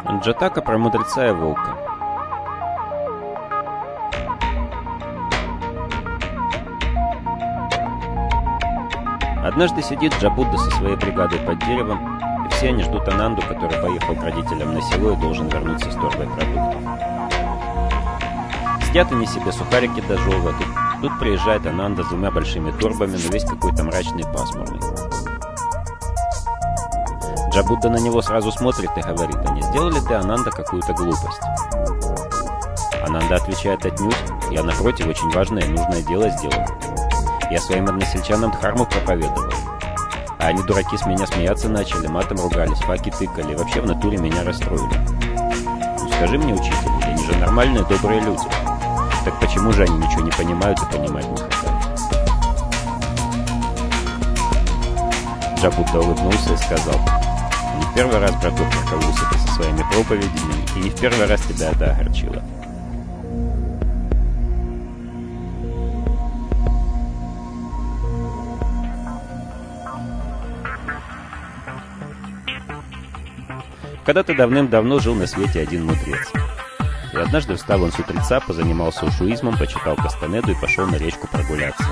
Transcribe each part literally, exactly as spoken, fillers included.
Джатака про мудреца и волка. Однажды сидит Джабудда со своей бригадой под деревом, и все они ждут Ананду, который поехал к родителям на село и должен вернуться с торбой продуктов. Сидят они себе, сухарики дожевывают. Тут приезжает Ананда с двумя большими торбами, но весь какой-то мрачный и пасмурный. Джабудда на него сразу смотрит и говорит: «А не сделал ли ты, Ананда, какую-то глупость?» Ананда отвечает: «Отнюдь, я, напротив, очень важное и нужное дело сделал. Я своим односельчанам дхарму проповедовал. А они, дураки, с меня смеяться начали, матом ругались, факи тыкали, и вообще в натуре меня расстроили. Ну скажи мне, учитель, они же нормальные, добрые люди. Так почему же они ничего не понимают и понимать не хотят?» Джабудда улыбнулся и сказал: «Не в первый раз, браток, прокололся ты со своими проповедями, и не в первый раз тебя это огорчило». Когда-то давным-давно жил на свете один мудрец. И однажды встал он с утреца, позанимался ушуизмом, почитал Кастанеду и пошел на речку прогуляться.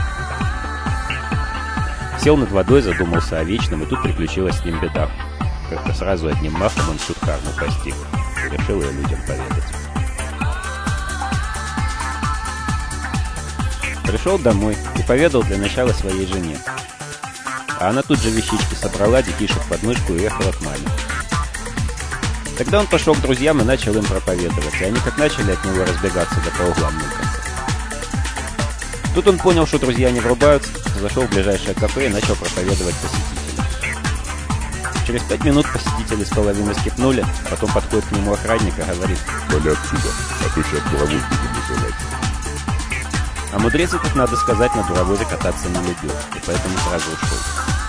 Сел над водой, задумался о вечном, и тут приключилась с ним беда. Как-то сразу одним махом он всю дхарму постиг и решил ее людям поведать. Пришел домой и поведал для начала своей жене. А она тут же вещички собрала, детишек под мышку и уехала к маме. Тогда он пошел к друзьям и начал им проповедовать, и они как начали от него разбегаться да по углам никаться. Тут он понял, что друзья не врубаются, зашел в ближайшее кафе и начал проповедовать посетителям. Через пять минут посетители с половины скипнули, потом подходит к нему охранник и говорит: «Вали отсюда, а то сейчас дуровоз будем вызывать». А мудрец этот, надо сказать, на дуровозе кататься не любил, и поэтому сразу ушел.